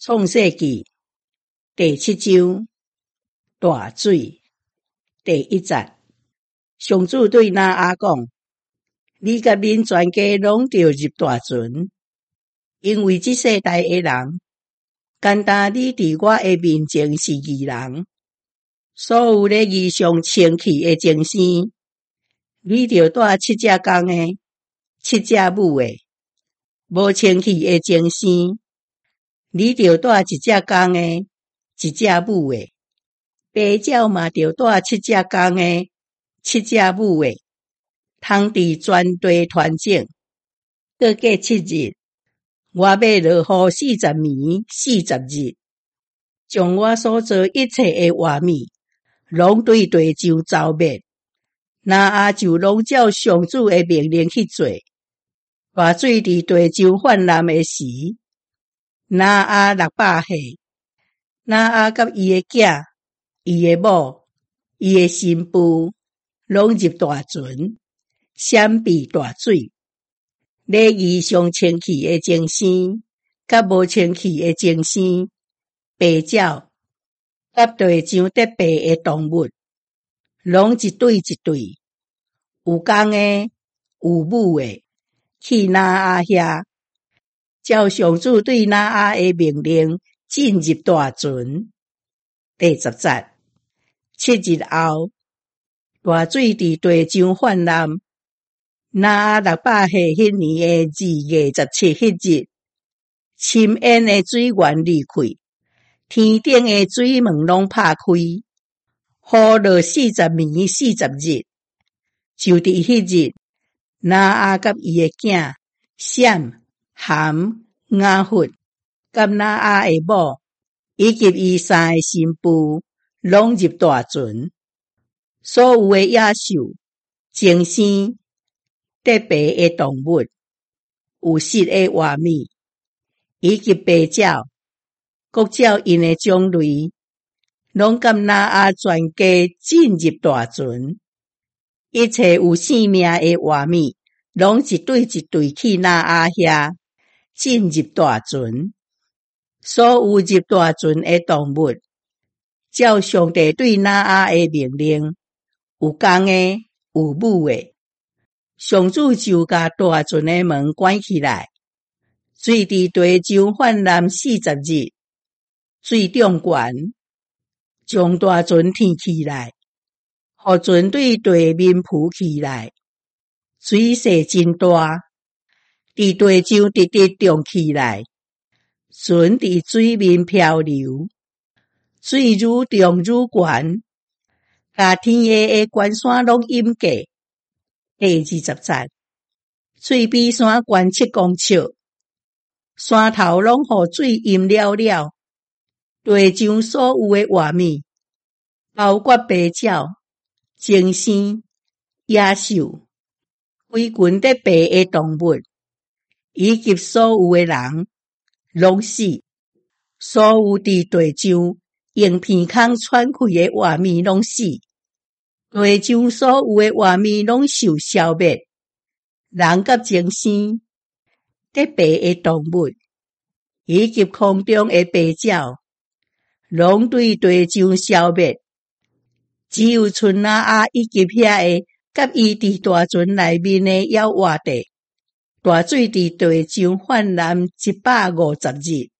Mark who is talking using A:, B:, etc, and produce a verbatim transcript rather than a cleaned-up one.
A: 创世纪第七章大水第一节，上主对挪亚讲：你甲恁全家拢着入大船，因为这世代的人，简单你伫我的面前是义人，所有咧义上清气的精神，你着带七只公的、七只母的；无清气的精神，你着带一只公的、一只母的；白鸟嘛着带七只公的、七只母的，通伫全地团整。过过七日，我要落雨四十年、四十日，将我所做一切的活物，拢对地上消灭。挪亚就拢照上主的命令去做。大水伫地上泛滥的时，挪亚六百岁，挪亚甲伊的囝、伊的某、伊的新妇，拢入大船，闪避大水。礼仪上清气的精神，甲无清气的精神，白鸟，甲地上得白的动物，拢一对一对，有公的，有母的，去挪亚遐，照上主对挪亚的命令，进入大船。第十节，七日后，大水伫地上泛滥。挪亚六百岁迄年的二月十七迄日，深渊的水源离开，天顶的水门拢拍开，雨落四十年四十日。就伫迄日，挪亚甲伊的囝闪、含、雅弗，甲挪亚的某，以及伊三个新妇，拢入大船。所有的野兽、精生、得白的动物，有色的活物，以及白鸟，各照因的种类，拢甲挪亚全家进入大船。一切有生命的活物，拢一对一对去挪亚遐，进入大船。所有入大船的动物，照上帝对挪亚的命令，有公的，有母的。上主就甲大船的门关起来，水伫地上泛滥四十日，水涨悬，将大船填起来，互船对地面浮起来，水势真大，伫地上直直涨起来，船伫水面漂流，水愈涨愈悬，甲天下的悬山拢淹过。第二十节，水比山悬七公尺，山头拢互水淹了了。地上所有的活物，包括白鸟、精生、野兽、规群得白的动物，以及所有的人，拢死。所有伫地上用鼻孔喘气的活物拢死。地上所有的活物拢受消灭，人甲精生、得白的动物，以及空中的白鸟，拢对地上消灭。只有剩挪亚以及遐个甲伊伫大船内面的还活着。大水伫地上泛滥一百五十日。